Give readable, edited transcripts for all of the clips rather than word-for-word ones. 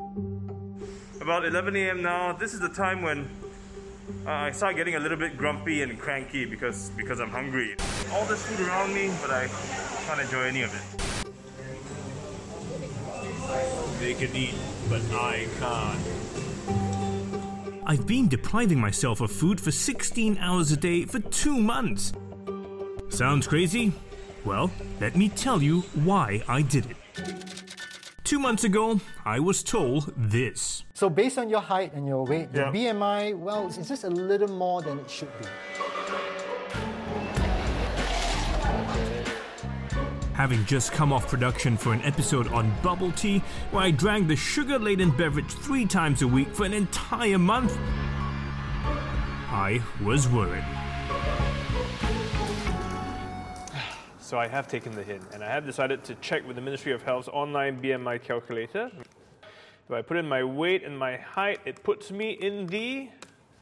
About 11 a.m. now. This is the time when I start getting a little bit grumpy and cranky because I'm hungry. All this food around me, but I can't enjoy any of it. They can eat, but I can't. I've been depriving myself of food for 16 hours a day for 2 months. Sounds crazy? Well, let me tell you why I did it. 2 months ago, I was told this. So based on your height and your weight, the BMI, well, it's just a little more than it should be. Having just come off production for an episode on bubble tea, where I drank the sugar-laden beverage 3 times a week for an entire month, I was worried. So I have taken the hint, and I have decided to check with the Ministry of Health's online BMI calculator. If I put in my weight and my height, it puts me in the,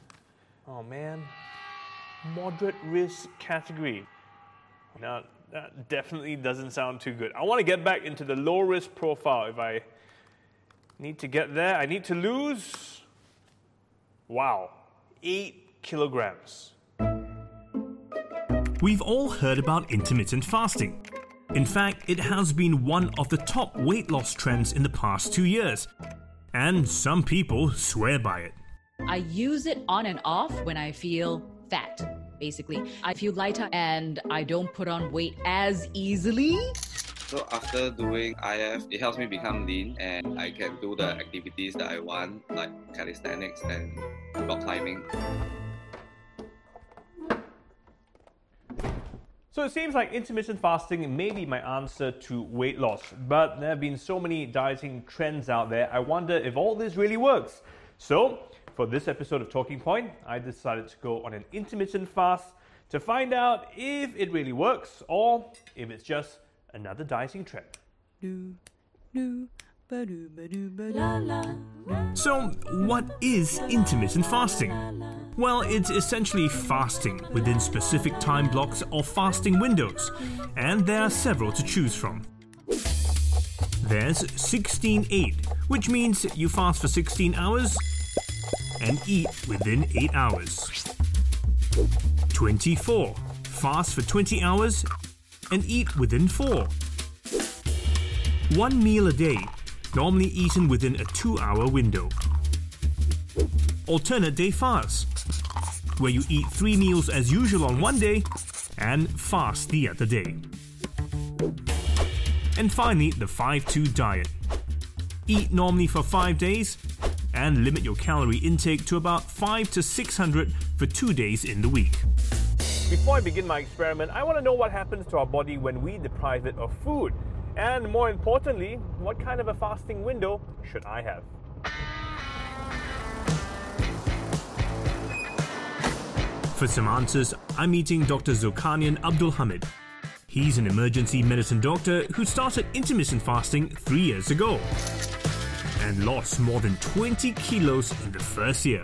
moderate risk category. Now, that definitely doesn't sound too good. I want to get back into the low risk profile. If I need to get there, I need to lose, 8 kilograms. We've all heard about intermittent fasting. In fact, it has been one of the top weight loss trends in the past 2 years. And some people swear by it. I use it on and off when I feel fat. Basically, I feel lighter and I don't put on weight as easily. So after doing IF, it helps me become lean and I can do the activities that I want, like calisthenics and rock climbing. So it seems like intermittent fasting may be my answer to weight loss, but there have been so many dieting trends out there, I wonder if all this really works. So, for this episode of Talking Point, I decided to go on an intermittent fast to find out if it really works or if it's just another dieting trend. So, what is intermittent fasting? Well, it's essentially fasting within specific time blocks or fasting windows, and there are several to choose from. There's 16-8, which means you fast for 16 hours and eat within 8 hours. 24, fast for 20 hours and eat within 4. 1 meal a day, normally eaten within a 2-hour window. Alternate day fast, where you eat 3 meals as usual on one day and fast the other day. And finally, the 5-2 diet. Eat normally for 5 days and limit your calorie intake to about 500 to 600 for 2 days in the week. Before I begin my experiment, I want to know what happens to our body when we deprive it of food. And more importantly, what kind of a fasting window should I have? For some answers, I'm meeting Dr. Zulkarnain Abdul Hamid. He's an emergency medicine doctor who started intermittent fasting 3 years ago and lost more than 20 kilos in the first year.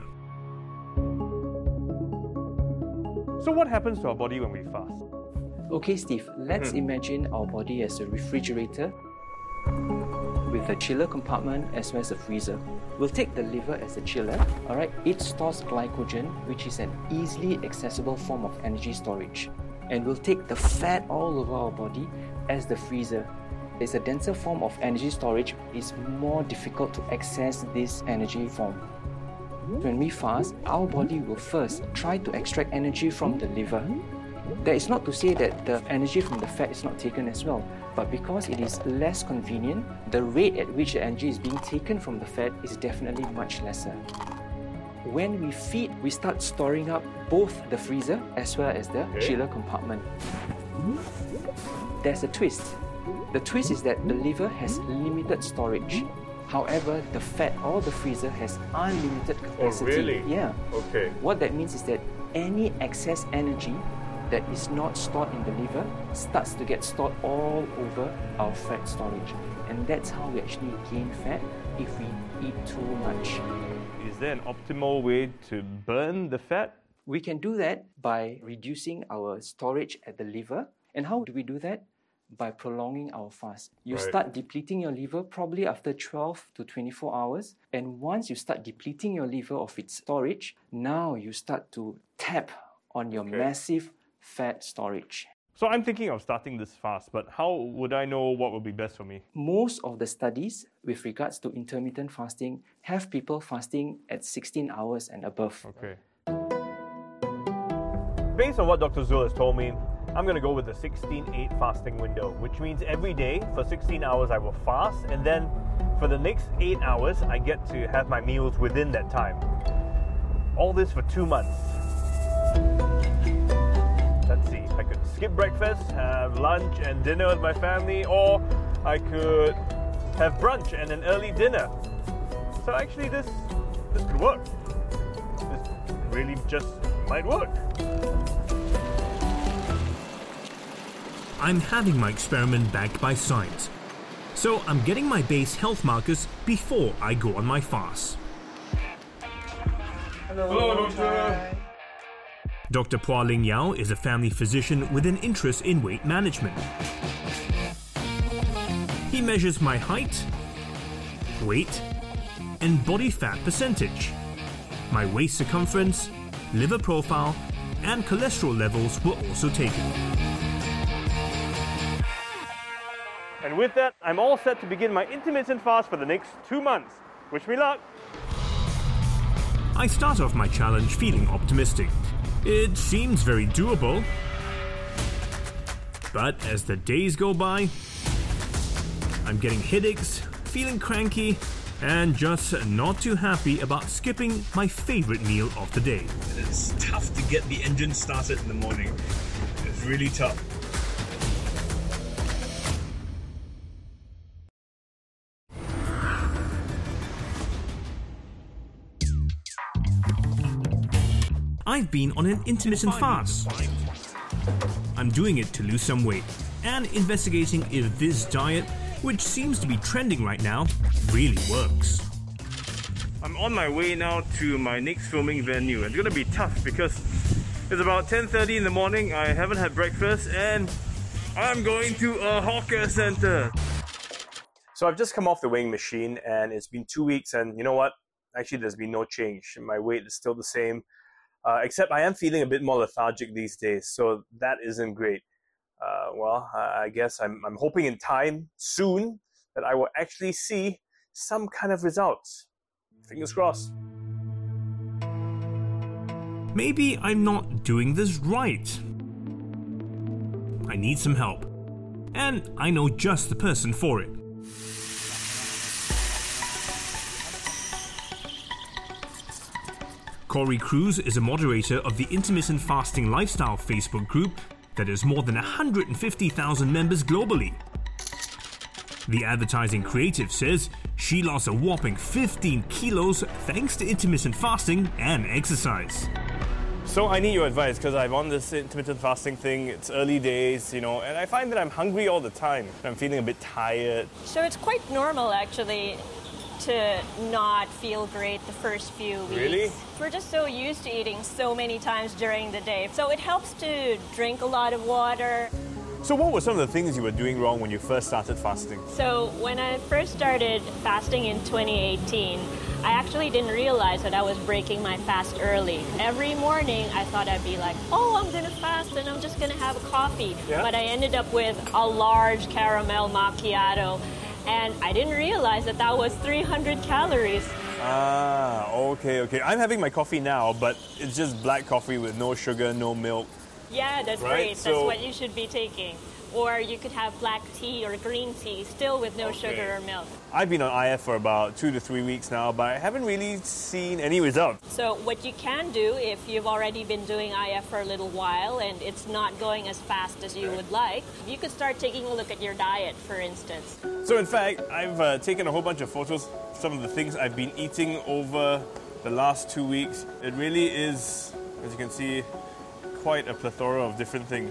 So what happens to our body when we fast? Okay, Steve, let's imagine our body as a refrigerator with a chiller compartment as well as a freezer. We'll take the liver as a chiller, alright? It stores glycogen, which is an easily accessible form of energy storage. And we'll take the fat all over our body as the freezer. It's a denser form of energy storage. It's more difficult to access this energy form. When we fast, our body will first try to extract energy from the liver. That is not to say that the energy from the fat is not taken as well, but because it is less convenient, the rate at which the energy is being taken from the fat is definitely much lesser. When we feed, we start storing up both the freezer as well as the chiller compartment. There's a twist. The twist is that the liver has limited storage. However, the fat or the freezer has unlimited capacity. Oh, really? Yeah. Okay. What that means is that any excess energy that is not stored in the liver starts to get stored all over our fat storage. And that's how we actually gain fat if we eat too much. Is there an optimal way to burn the fat? We can do that by reducing our storage at the liver. And how do we do that? by prolonging our fast. You Right. start depleting your liver probably after 12 to 24 hours. And once you start depleting your liver of its storage, now you start to tap on your massive fat storage. So I'm thinking of starting this fast, but how would I know what would be best for me? Most of the studies with regards to intermittent fasting have people fasting at 16 hours and above. Okay. Based on what Dr. Zul has told me, I'm going to go with the 16-8 fasting window, which means every day for 16 hours I will fast, and then for the next 8 hours I get to have my meals within that time. All this for 2 months. Let's see, I could skip breakfast, have lunch and dinner with my family, or I could have brunch and an early dinner. So actually this could work. This really just might work. I'm having my experiment backed by science. So I'm getting my base health markers before I go on my fast. Hello, doctor. Dr. Pua Ling Yao is a family physician with an interest in weight management. He measures my height, weight, and body fat percentage. My waist circumference, liver profile, and cholesterol levels were also taken. And with that, I'm all set to begin my intermittent fast for the next 2 months. Wish me luck. I start off my challenge feeling optimistic. It seems very doable. But as the days go by, I'm getting headaches, feeling cranky, and just not too happy about skipping my favorite meal of the day. It's tough to get the engine started in the morning. It's really tough. I've been on an intermittent fast. I'm doing it to lose some weight and investigating if this diet, which seems to be trending right now, really works. I'm on my way now to my next filming venue. It's going to be tough because it's about 10:30 in the morning. I haven't had breakfast and I'm going to a hawker center. So I've just come off the weighing machine and it's been 2 weeks, and you know what? Actually, there's been no change. My weight is still the same. Except I am feeling a bit more lethargic these days, so that isn't great. I guess I'm hoping in time, soon, that I will actually see some kind of results. Fingers crossed. Maybe I'm not doing this right. I need some help. And I know just the person for it. Corey Cruz is a moderator of the Intermittent Fasting Lifestyle Facebook group that has more than 150,000 members globally. The advertising creative says she lost a whopping 15 kilos thanks to intermittent fasting and exercise. So I need your advice because I'm on this intermittent fasting thing. It's early days, and I find that I'm hungry all the time. I'm feeling a bit tired. So it's quite normal actually to not feel great the first few weeks. Really? We're just so used to eating so many times during the day. So it helps to drink a lot of water. So what were some of the things you were doing wrong when you first started fasting? So when I first started fasting in 2018, I actually didn't realize that I was breaking my fast early. Every morning I thought I'd be like, oh, I'm gonna fast and I'm just gonna have a coffee. Yeah? But I ended up with a large caramel macchiato. And I didn't realize that was 300 calories. Ah, okay. I'm having my coffee now, but it's just black coffee with no sugar, no milk. Yeah, that's Right, great. so- That's what you should be taking. Or you could have black tea or green tea, still with no sugar or milk. I've been on IF for about 2 to 3 weeks now, but I haven't really seen any results. So what you can do if you've already been doing IF for a little while and it's not going as fast as you would like, you could start taking a look at your diet, for instance. So in fact, I've taken a whole bunch of photos, some of the things I've been eating over the last 2 weeks. It really is, as you can see, quite a plethora of different things.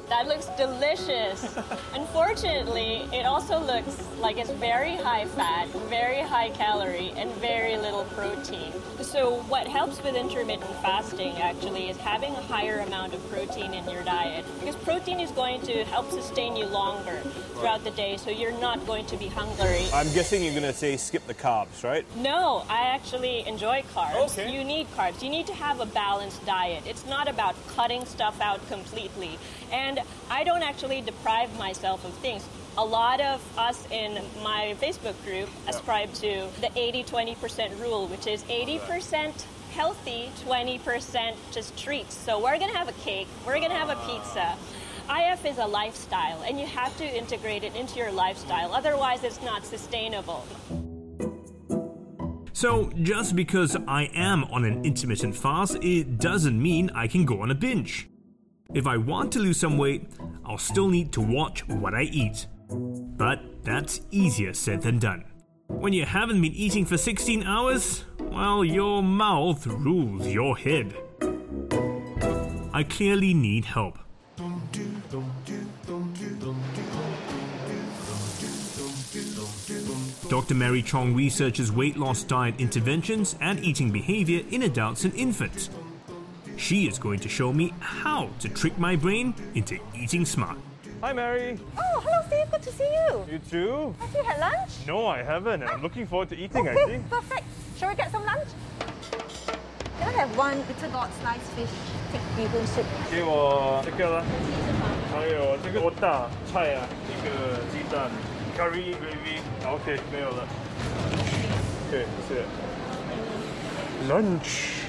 That looks delicious. Unfortunately, it also looks like it's very high fat, very high calorie, and very little protein. So what helps with intermittent fasting actually is having a higher amount of protein in your diet, because protein is going to help sustain you longer throughout the day, so you're not going to be hungry. I'm guessing you're going to say skip the carbs, right? No, I actually enjoy carbs. Okay. You need carbs. You need to have a balanced diet. It's not about cutting stuff out completely. And I don't actually deprive myself of things. A lot of us in my Facebook group ascribe to the 80-20% rule, which is 80% healthy, 20% just treats. So we're going to have a cake, we're going to have a pizza. IF is a lifestyle, and you have to integrate it into your lifestyle. Otherwise, it's not sustainable. So, just because I am on an intermittent fast, it doesn't mean I can go on a binge. If I want to lose some weight, I'll still need to watch what I eat. But that's easier said than done. When you haven't been eating for 16 hours, well, your mouth rules your head. I clearly need help. Dr. Mary Chong researches weight loss diet interventions and eating behavior in adults and infants. She is going to show me how to trick my brain into eating smart. Hi, Mary. Oh, hello, Steve. Good to see you. You too? Have you had lunch? No, I haven't. I'm looking forward to eating, Okay, actually. perfect. Shall we get some lunch? Can I have one bitter gourd sliced fish, thick bee hoon soup? 给我这个啦，还有这个大菜啊，一个鸡蛋 curry gravy。OK， 没有了。对，是。Lunch.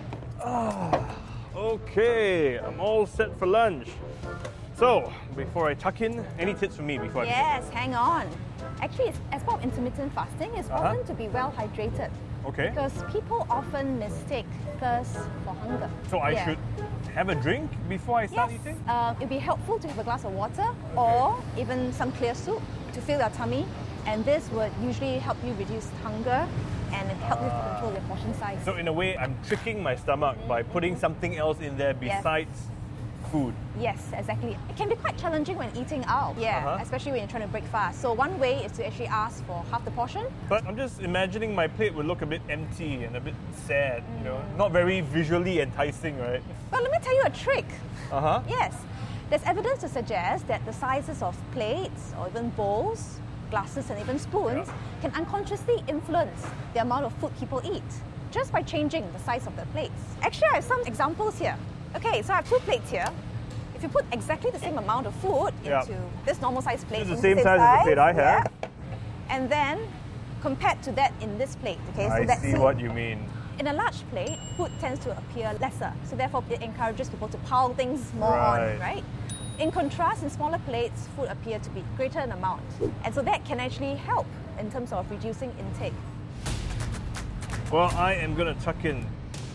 Okay, I'm all set for lunch. So, before I tuck in, any tips for me before I Yes, hang on. Actually, as part of intermittent fasting, it's important to be well hydrated. Okay. Because people often mistake thirst for hunger. So I should have a drink before I start Yes, eating? it'd be helpful to have a glass of water or even some clear soup to fill your tummy. And this would usually help you reduce hunger and help you to control your portion size. So in a way, I'm tricking my stomach by putting something else in there besides food. Yes, exactly. It can be quite challenging when eating out. Especially when you're trying to break fast. So one way is to actually ask for half the portion. But I'm just imagining my plate would look a bit empty and a bit sad, you know, not very visually enticing, right? But let me tell you a trick. Uh-huh. Yes. There's evidence to suggest that the sizes of plates or even bowls, glasses and even spoons can unconsciously influence the amount of food people eat just by changing the size of the plates. Actually, I have some examples here. Okay, so I have two plates here. If you put exactly the same amount of food into this normal size plate, This is the same size as the plate I have. And then compared to that in this plate, okay, so I that's see what you mean. in a large plate, food tends to appear lesser, so therefore it encourages people to pile things more on, right? In contrast, in smaller plates, food appear to be greater in amount. And so that can actually help in terms of reducing intake. Well, I am going to tuck in.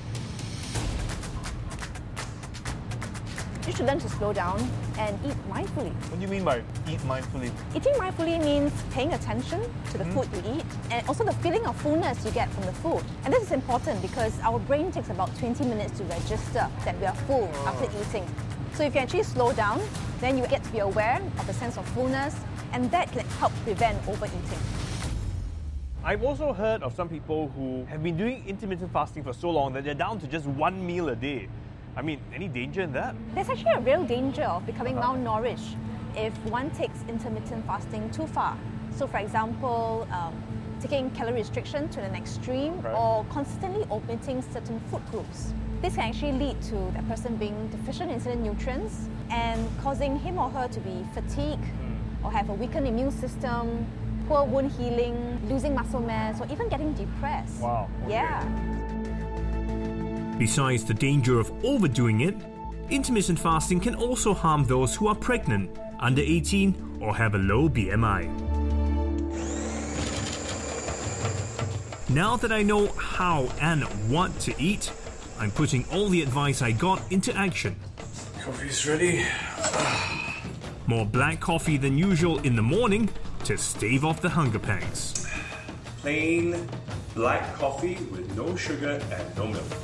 You should learn to slow down and eat mindfully. What do you mean by eat mindfully? Eating mindfully means paying attention to the food you eat and also the feeling of fullness you get from the food. And this is important because our brain takes about 20 minutes to register that we are full after eating. So if you actually slow down, then you get to be aware of the sense of fullness, and that can help prevent overeating. I've also heard of some people who have been doing intermittent fasting for so long that they're down to just one meal a day. I mean, any danger in that? There's actually a real danger of becoming malnourished if one takes intermittent fasting too far. So for example, taking calorie restriction to an extreme or constantly omitting certain food groups. This can actually lead to that person being deficient in certain nutrients and causing him or her to be fatigued or have a weakened immune system, poor wound healing, losing muscle mass, or even getting depressed. Wow. Okay. Yeah. Besides the danger of overdoing it, intermittent fasting can also harm those who are pregnant, under 18, or have a low BMI. Now that I know how and what to eat, I'm putting all the advice I got into action. Coffee's ready. More black coffee than usual in the morning to stave off the hunger pangs. Plain black coffee with no sugar and no milk.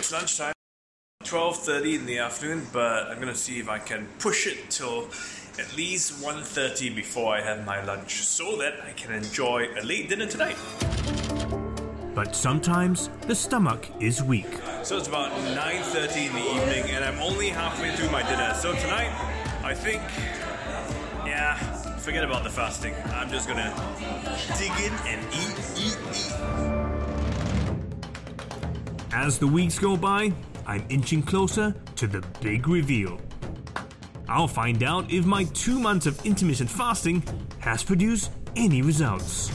It's lunchtime, 12:30 in the afternoon, but I'm gonna see if I can push it till at least 1:30 before I have my lunch so that I can enjoy a late dinner tonight. But sometimes the stomach is weak. So it's about 9:30 in the evening and I'm only halfway through my dinner. So tonight, I think, forget about the fasting. I'm just gonna dig in and eat. As the weeks go by, I'm inching closer to the big reveal. I'll find out if my 2 months of intermittent fasting has produced any results.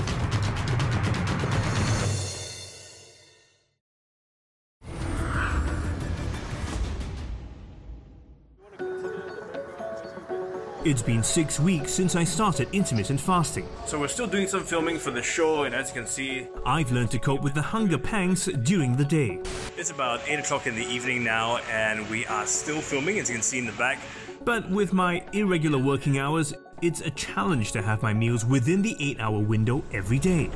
It's been 6 weeks since I started intermittent fasting. So we're still doing some filming for the show, and as you can see, I've learned to cope with the hunger pangs during the day. it's about 8 o'clock in the evening now, and we are still filming, as you can see in the back. But with my irregular working hours, it's a challenge to have my meals within the 8-hour window every day.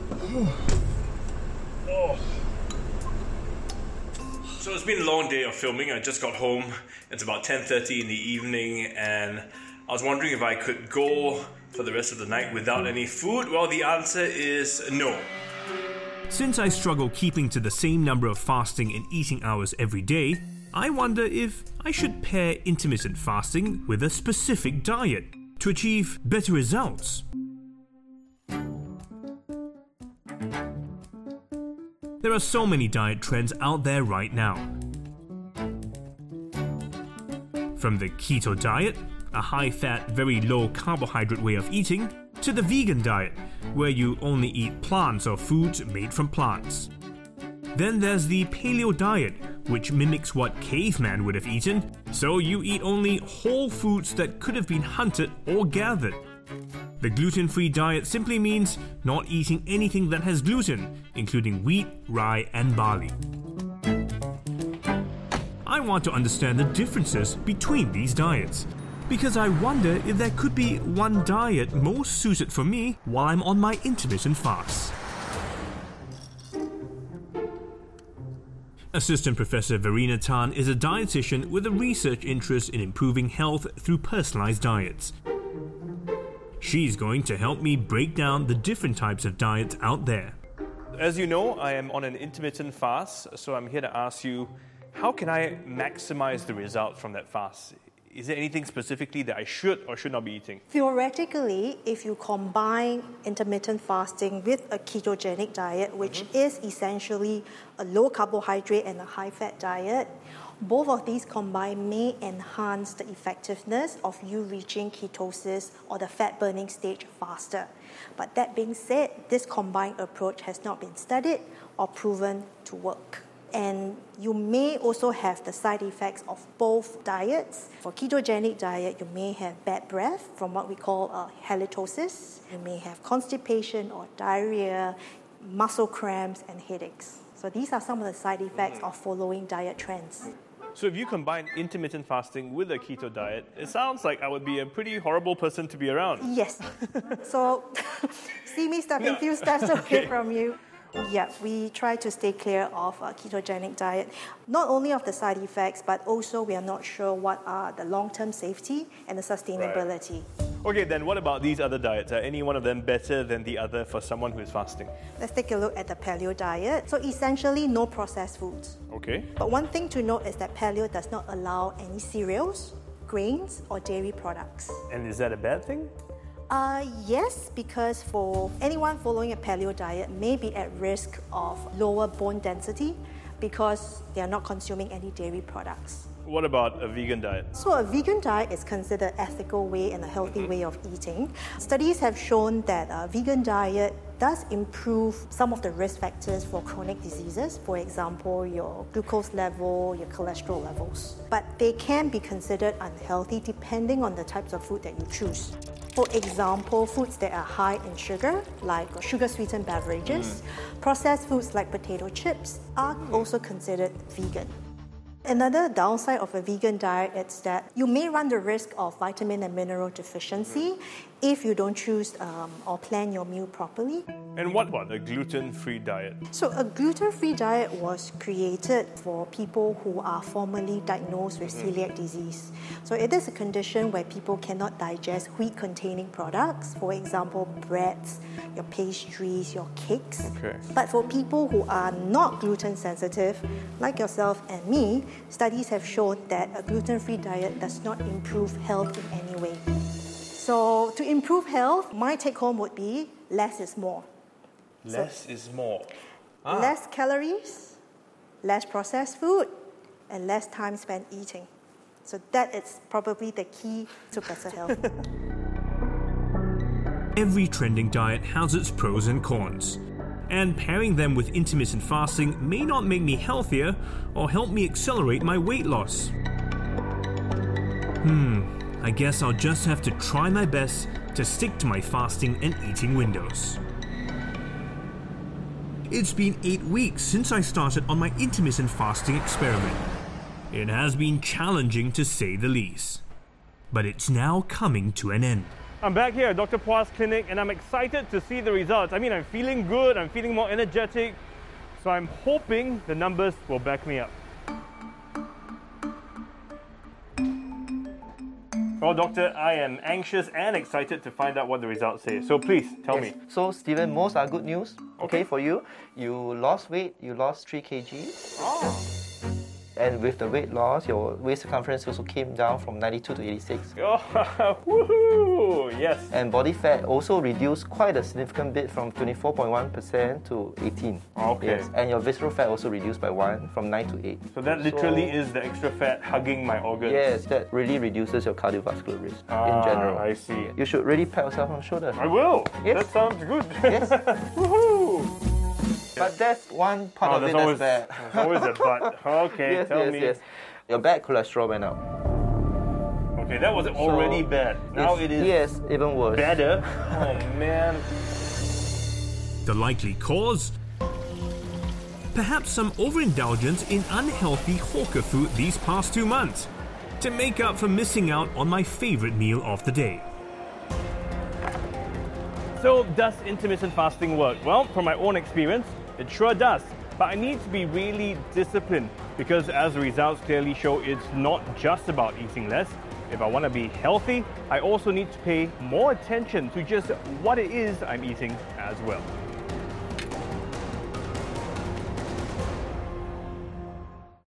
So it's been a long day of filming. I just got home. It's about 10:30 in the evening, and I was wondering if I could go for the rest of the night without any food. Well, the answer is no. Since I struggle keeping to the same number of fasting and eating hours every day, I wonder if I should pair intermittent fasting with a specific diet to achieve better results. There are so many diet trends out there right now. From the keto diet, a high-fat, very low-carbohydrate way of eating, to the vegan diet, where you only eat plants or foods made from plants. Then there's the paleo diet, which mimics what caveman would have eaten, so you eat only whole foods that could have been hunted or gathered. The gluten-free diet simply means not eating anything that has gluten, including wheat, rye, and barley. I want to understand the differences between these diets, because I wonder if there could be one diet most suited for me while I'm on my intermittent fast. Assistant Professor Verena Tan is a dietitian with a research interest in improving health through personalized diets. She's going to help me break down the different types of diets out there. As you know, I am on an intermittent fast, so I'm here to ask you, how can I maximize the results from that fast? Is there anything specifically that I should or should not be eating? Theoretically, if you combine intermittent fasting with a ketogenic diet, which is essentially a low carbohydrate and a high fat diet, both of these combined may enhance the effectiveness of you reaching ketosis or the fat burning stage faster. But that being said, this combined approach has not been studied or proven to work. And you may also have the side effects of both diets. For ketogenic diet, you may have bad breath from what we call halitosis. You may have constipation or diarrhea, muscle cramps, and headaches. So these are some of the side effects of following diet trends. So if you combine intermittent fasting with a keto diet, it sounds like I would be a pretty horrible person to be around. Yes. So see me stepping a few steps away from you. Yeah, we try to stay clear of a ketogenic diet, not only of the side effects, but also we are not sure what are the long-term safety and the sustainability. Right. Okay, then what about these other diets? Are any one of them better than the other for someone who is fasting? Let's take a look at the paleo diet. So essentially, no processed foods. Okay. But one thing to note is that paleo does not allow any cereals, grains, or dairy products. And is that a bad thing? Yes, because for anyone following a paleo diet may be at risk of lower bone density because they are not consuming any dairy products. What about a vegan diet? So a vegan diet is considered an ethical way and a healthy way of eating. Studies have shown that a vegan diet does improve some of the risk factors for chronic diseases, for example, your glucose level, your cholesterol levels. But they can be considered unhealthy depending on the types of food that you choose. For example, foods that are high in sugar, like sugar-sweetened beverages, processed foods like potato chips are also considered vegan. Another downside of a vegan diet is that you may run the risk of vitamin and mineral deficiency if you don't choose or plan your meal properly. And what about a gluten-free diet? So a gluten-free diet was created for people who are formerly diagnosed with celiac disease. So it is a condition where people cannot digest wheat-containing products, for example, breads, your pastries, your cakes. Okay. But for people who are not gluten sensitive, like yourself and me, studies have shown that a gluten-free diet does not improve health in any way. So to improve health, my take-home would be less is more. Less is more. Less calories, less processed food, and less time spent eating. So that is probably the key to better health. Every trending diet has its pros and cons, and pairing them with intermittent fasting may not make me healthier or help me accelerate my weight loss. I guess I'll just have to try my best to stick to my fasting and eating windows. It's been 8 weeks since I started on my intermittent fasting experiment. It has been challenging to say the least, but it's now coming to an end. I'm back here at Dr. Pua's clinic and I'm excited to see the results. I mean, I'm feeling good, I'm feeling more energetic, so I'm hoping the numbers will back me up. Well, doctor, I am anxious and excited to find out what the results say. So please, tell me. So, Stephen, most are good news. Okay, for you. You lost weight, you lost 3 kg. Oh. And with the weight loss, your waist circumference also came down from 92 to 86. Oh, woohoo! Yes. And body fat also reduced quite a significant bit from 24.1% to 18. Okay. Yes. And your visceral fat also reduced by 1 from 9 to 8. So that literally is the extra fat hugging my organs. Yes, that really reduces your cardiovascular risk in general. I see. You should really pat yourself on the shoulder. I will. Yes. That sounds good. Yes. Woohoo! But that's one part of it that's bad. There's always a but. Okay, yes, tell yes, me. Yes. Your bad cholesterol went up. Okay, that was already bad. Now it is yes, even worse. Better? Oh man. The likely cause? Perhaps some overindulgence in unhealthy hawker food these past 2 months to make up for missing out on my favorite meal of the day. So, does intermittent fasting work? Well, from my own experience, it sure does. But I need to be really disciplined because as the results clearly show, it's not just about eating less. If I want to be healthy, I also need to pay more attention to just what it is I'm eating as well.